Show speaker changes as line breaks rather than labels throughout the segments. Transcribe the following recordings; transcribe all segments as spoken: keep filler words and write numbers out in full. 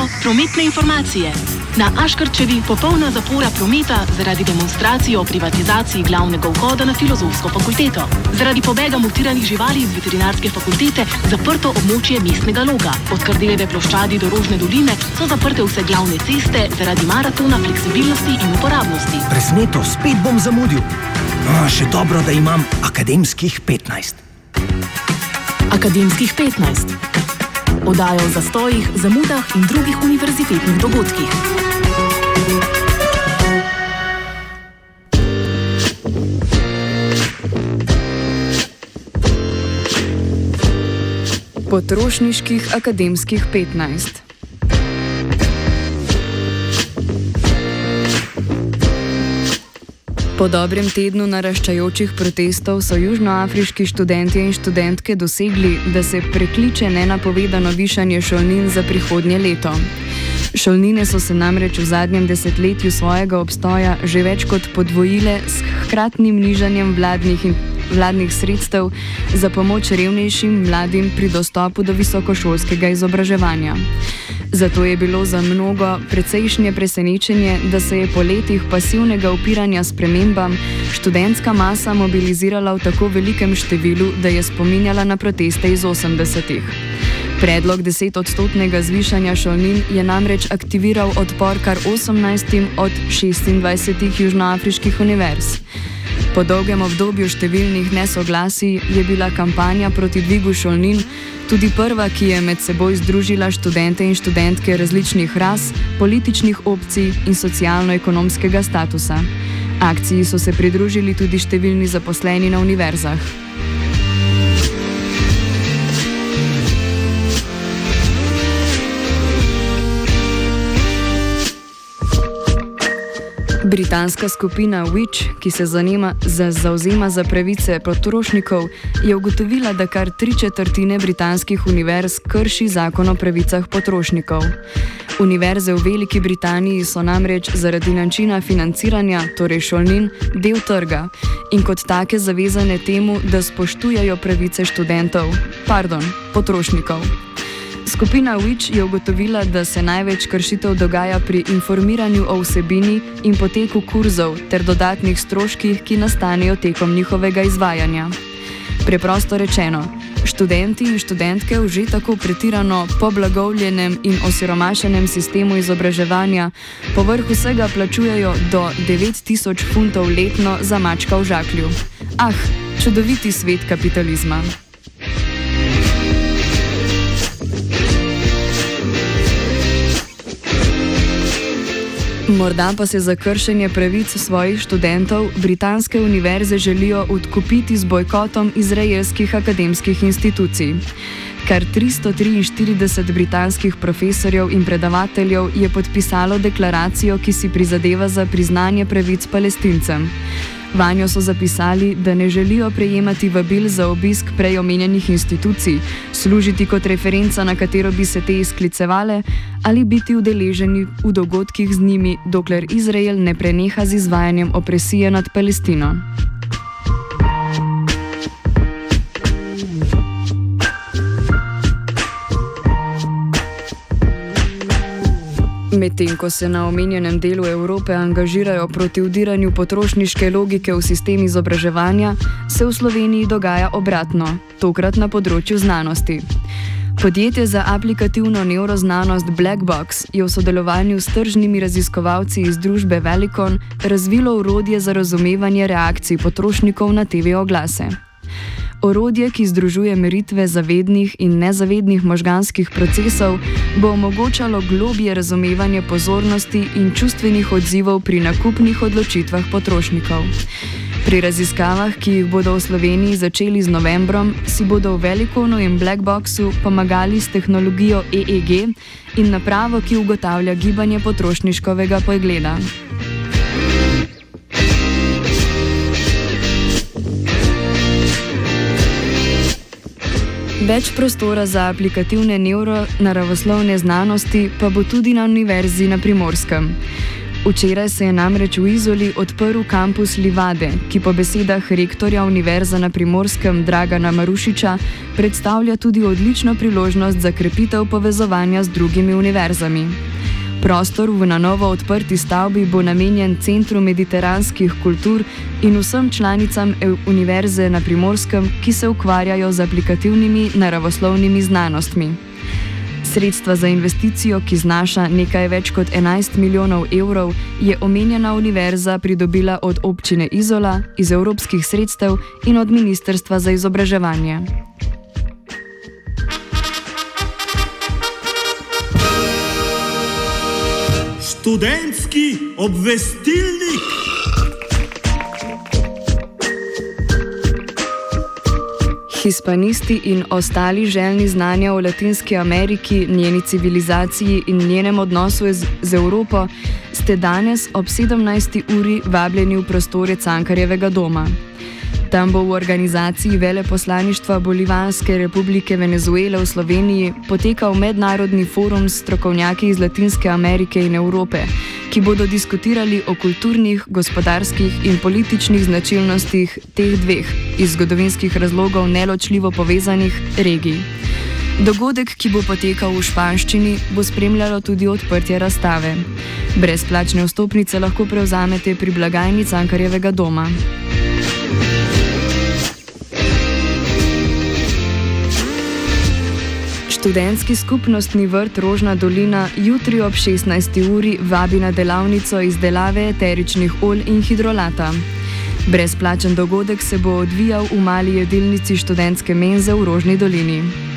oddajo Prometne informacije. Na Aškerčevi popolna zapora prometa zaradi demonstracije o privatizaciji glavnega vhoda na Filozofsko fakulteto. Zaradi pobega mutiranih živali iz veterinarske fakultete zaprto območje mestnega Loga. Od Kardeljeve ploščadi do Rožne doline so zaprte vse glavne ceste zaradi maratona fleksibilnosti in uporabnosti.
Presneto, spet bom zamudil. A, še dobro, da imam akademskih petnajst.
Akademskih petnajst. Oddajo o zastojih, zamudah in drugih univerzitetnih dogodkih.
Potrošniških akademskih petnajst. Po dobrem tednu naraščajočih protestov so južnoafriški študentje in študentke dosegli, da se prekliče nenapovedano višanje šolnin za prihodnje leto. Šolnine so se namreč v zadnjem desetletju svojega obstoja že več kot podvojile s hkratnim nižanjem vladnih in vladnih sredstev za pomoč revnejšim mladim pri dostopu do visokošolskega izobraževanja. Zato je bilo za mnogo precejšnje presenečenje, da se je po letih pasivnega upiranja spremembam študentska masa mobilizirala v tako velikem številu, da je spominjala na proteste iz osemdesetih. Predlog desetodstotnega zvišanja šolnin je namreč aktiviral odpor kar osemnajstim od šestindvajsetih južnoafriških univerz. Po dolgem obdobju številnih nesoglasij je bila kampanja proti dvigu šolnin tudi prva, ki je med seboj združila študente in študentke različnih ras, političnih opcij in socialno-ekonomskega statusa. Akciji so se pridružili tudi številni zaposleni na univerzah. Britanska skupina Which, ki se zanima za zavzema za pravice potrošnikov, je ugotovila, da kar tri četrtine britanskih univerz krši zakon o pravicah potrošnikov. Univerze v Veliki Britaniji so namreč zaradi načina financiranja, torej šolnin, del trga in kot take zavezane temu, da spoštujejo pravice študentov, pardon, potrošnikov. Skupina Which je ugotovila, da se največ kršitev dogaja pri informiranju o vsebini in poteku kurzov ter dodatnih stroških, ki nastanejo tekom njihovega izvajanja. Preprosto rečeno, študenti in študentke v že tako pretirano poblagovljenem in osiromašenem sistemu izobraževanja povrh vsega plačujejo do devet tisoč funtov letno za mačka v žaklju. Ah, čudoviti svet kapitalizma. Morda pa se za kršenje pravic svojih študentov britanske univerze želijo odkupiti z bojkotom izraelskih akademskih institucij. Kar tristo triinštirideset britanskih profesorjev in predavateljev je podpisalo deklaracijo, ki si prizadeva za priznanje pravic Palestincem. Vanjo so zapisali, da ne želijo prejemati vabil za obisk prej omenjenih institucij, služiti kot referenca, na katero bi se te izklicevale, ali biti udeleženi v dogodkih z njimi, dokler Izrael ne preneha z izvajanjem opresije nad Palestino. Medtem ko se na omenjenem delu Evrope angažirajo proti vdiranju potrošniške logike v sistem izobraževanja, se v Sloveniji dogaja obratno, tokrat na področju znanosti. Podjetje za aplikativno nevroznanost Blackbox je v sodelovanju s tržnimi raziskovalci iz družbe Velikon razvilo orodje za razumevanje reakcij potrošnikov na te ve oglase. Orodje, ki združuje meritve zavednih in nezavednih možganskih procesov, bo omogočalo globje razumevanje pozornosti in čustvenih odzivov pri nakupnih odločitvah potrošnikov. Pri raziskavah, ki jih bodo v Sloveniji začeli z novembrom, si bodo v Velikonu in Blackboxu pomagali s tehnologijo E E G in napravo, ki ugotavlja gibanje potrošniškovega pogleda. Več prostora za aplikativne nevronaravoslovne znanosti pa bo tudi na Univerzi na Primorskem. Včeraj se je namreč v Izoli odprl kampus Livade, ki po besedah rektorja Univerze na Primorskem Dragana Marušiča predstavlja tudi odlično priložnost za krepitev povezovanja z drugimi univerzami. Prostor v na novo odprti stavbi bo namenjen Centru mediteranskih kultur in vsem članicam Univerze na Primorskem, ki se ukvarjajo z aplikativnimi naravoslovnimi znanostmi. Sredstva za investicijo, ki znaša nekaj več kot enajst milijonov evrov, je omenjena univerza pridobila od občine Izola, iz evropskih sredstev in od Ministrstva za izobraževanje.
Študentski obvestilnik.
Hispanisti in ostali željni znanja o Latinski Ameriki, njeni civilizaciji in njenem odnosu z, z Evropo ste danes ob sedemnajsti uri vabljeni v prostore Cankarjevega doma. Tam bo v organizaciji Veleposlaništva Bolivarske republike Venezuele v Sloveniji potekal mednarodni forum s strokovnjaki iz Latinske Amerike in Evrope, ki bodo diskutirali o kulturnih, gospodarskih in političnih značilnostih teh dveh, iz zgodovinskih razlogov neločljivo povezanih regij. Dogodek, ki bo potekal v španščini, bo spremljalo tudi odprtje razstave. Brezplačne vstopnice lahko prevzamete pri blagajni Cankarjevega doma. Študentski skupnostni vrt Rožna dolina jutri ob šestnajsti uri vabi na delavnico izdelave eteričnih olj in hidrolata. Brezplačen dogodek se bo odvijal v mali jedilnici študentske menze v Rožni dolini.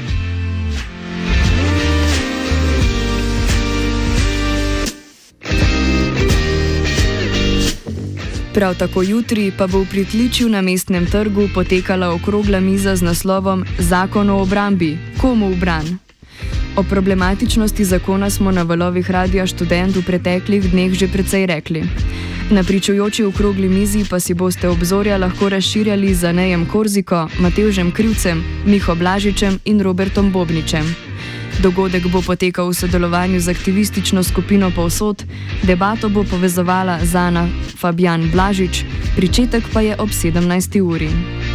Prav tako jutri pa bo v Pritličju na Mestnem trgu potekala okrogla miza z naslovom Zakon o obrambi. Komu v bran? O problematičnosti zakona smo na valovih Radia Študent v preteklih dneh že precej rekli. Na pričujoči okrogli mizi pa si boste obzorja lahko razširjali z Anejem Korziko, Matevžem Krivcem, Miho Blažičem in Robertom Bobničem. Dogodek bo potekal v sodelovanju z aktivistično skupino Povsod, debato bo povezovala Zana Fabjan Blažič, pričetek pa je ob sedemnajsti uri.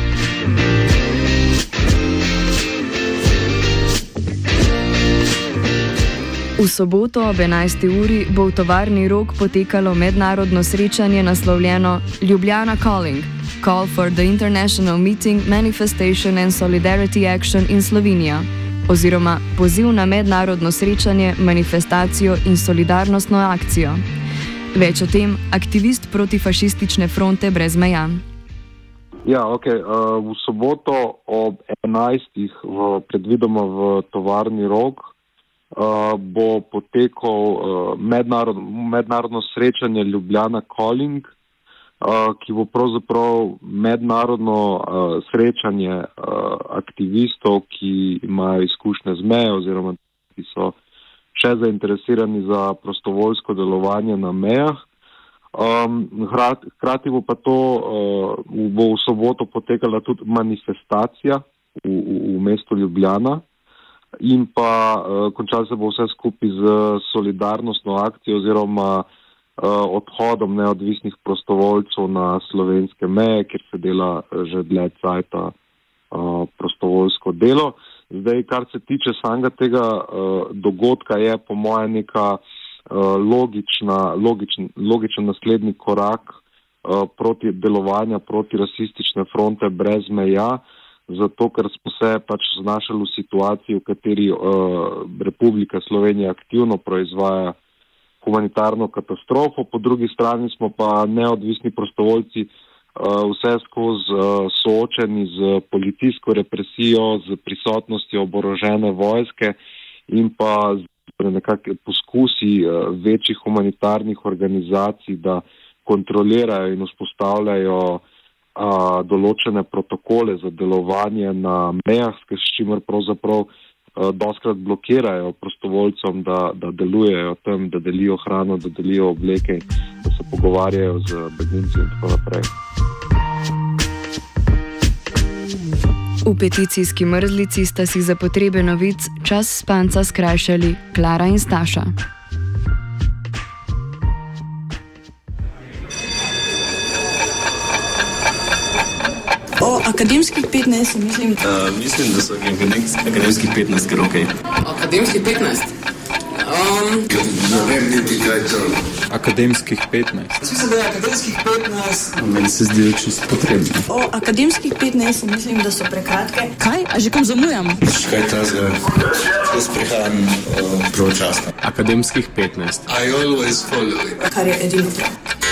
V soboto ob enajsti uri bo v tovarni Rog potekalo mednarodno srečanje naslovljeno Ljubljana Calling, Call for the International Meeting, Manifestation and Solidarity Action in Slovenija, oziroma poziv na mednarodno srečanje, manifestacijo in solidarnostno akcijo. Več o tem aktivist protifašistične fronte brez meja.
Ja, ok. Uh, v soboto ob enajstih v, predvidoma v tovarni Rog uh, bo potekal uh, mednarodno, mednarodno srečanje Ljubljana Calling, Uh, ki bo pravzaprav mednarodno uh, srečanje uh, aktivistov, ki imajo izkušnje z mejo oziroma ki so še zainteresirani za prostovoljsko delovanje na mejah. Um, hkrati bo pa to, uh, bo v soboto potekala tudi manifestacija v, v, v mestu Ljubljana in pa uh, končalo se bo vse skupaj z solidarnostno akcijo oziroma odhodom neodvisnih prostovoljcev na slovenske meje, kjer se dela že dlje cajta uh, prostovoljsko delo. Zdaj, kar se tiče samega tega uh, dogodka, je po moje neka uh, logična, logičn, logičen naslednji korak uh, proti delovanja proti rasistične fronte brez meja, zato ker smo se pač znašali v situaciji, v kateri uh, Republika Slovenija aktivno proizvaja humanitarno katastrofo, po drugi strani smo pa neodvisni prostovoljci uh, vse skozi uh, soočeni z policijsko represijo, z prisotnostjo oborožene vojske in pa z nekakšne poskusi uh, večjih humanitarnih organizacij, da kontrolirajo in vzpostavljajo uh, določene protokole za delovanje na mejah, s čimer pravzaprav doskrat blokirajo prostovoljcem, da, da delujejo tam, da delijo hrano, da delijo obleke, da se pogovarjajo z begunci in tako naprej.
V peticijski mrzlici sta si za potrebe novic čas spanca skrajšali Klara in Staša.
O akademskih petnajst, mislim.
Uh, mislim, da so akademskih petnajst kar ok.
Akademskih petnajst? Um,
ne vem niti kaj to.
Akademskih petnajst.
Mislim, da je akademskih petnajst.
Meni se zdi čisto potrebno.
O akademskih petnajst, mislim, da so prekratke.
Kaj? A že kam zamujam?
Kaj ta zdaj? Jaz prihajam uh, pravočasno.
Akademskih petnajst.
I always follow it.
Kar je edino prav.